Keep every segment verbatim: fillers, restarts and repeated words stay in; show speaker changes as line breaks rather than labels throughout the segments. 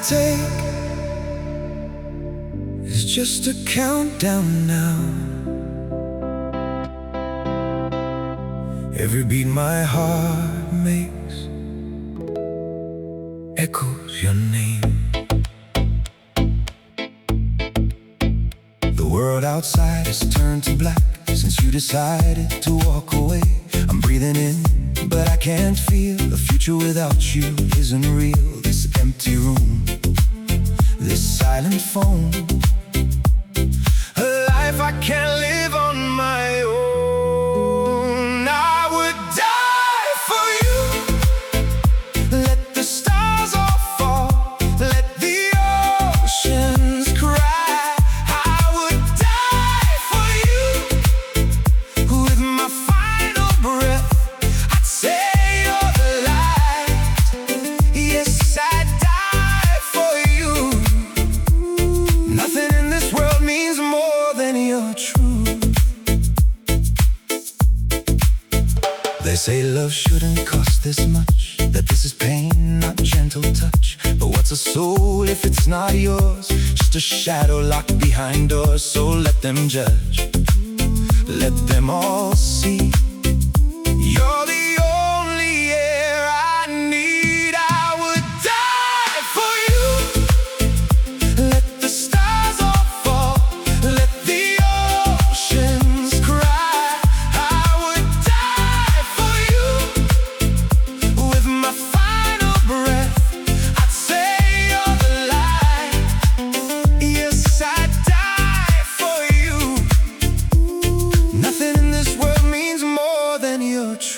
take is just a countdown now. Every beat my heart makes echoes your name. The world outside has turned to black since you decided to walk away. I'm breathing in, but I can't feel. The future without you isn't real. This empty room, this silent phone, a life I can't live on my own. I would die for you. Let the stars all fall, let the oceans cry. I would die for you. With my final breath, I'd say you're the light. Yes, I'd die for you. Nothing in this world means more than your truth. They say love shouldn't cost this much, that this is pain, not gentle touch. But what's a soul if it's not yours? Just a shadow locked behind doors. So let them judge, let them all see. You're the only air I need. I would die for you. Let the stars all fall, let the oceans cry. I would die for you. With my final breath, I'd say you're the light. Yes, I'd die for you. Nothing in this world means more than your truth.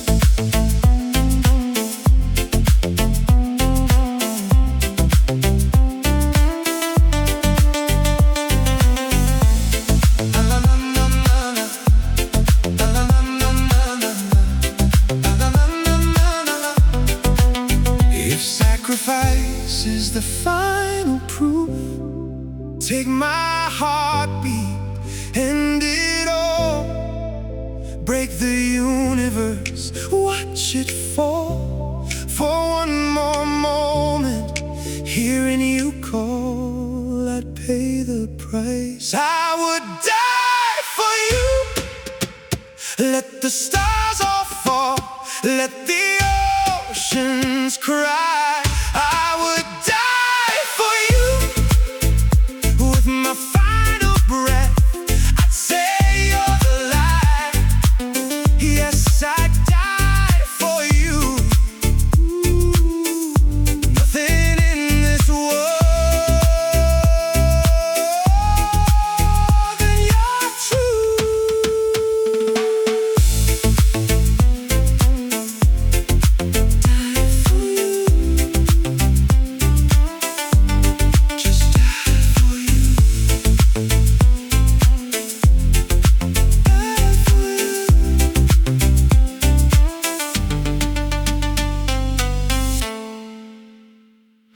If sacrifice is the final proof, take my heartbeat, end it all. Break the universe, watch it fall. For one more moment, hearing you call, I'd pay the price. I would die for you. Let the stars all fall, let the oceans cry.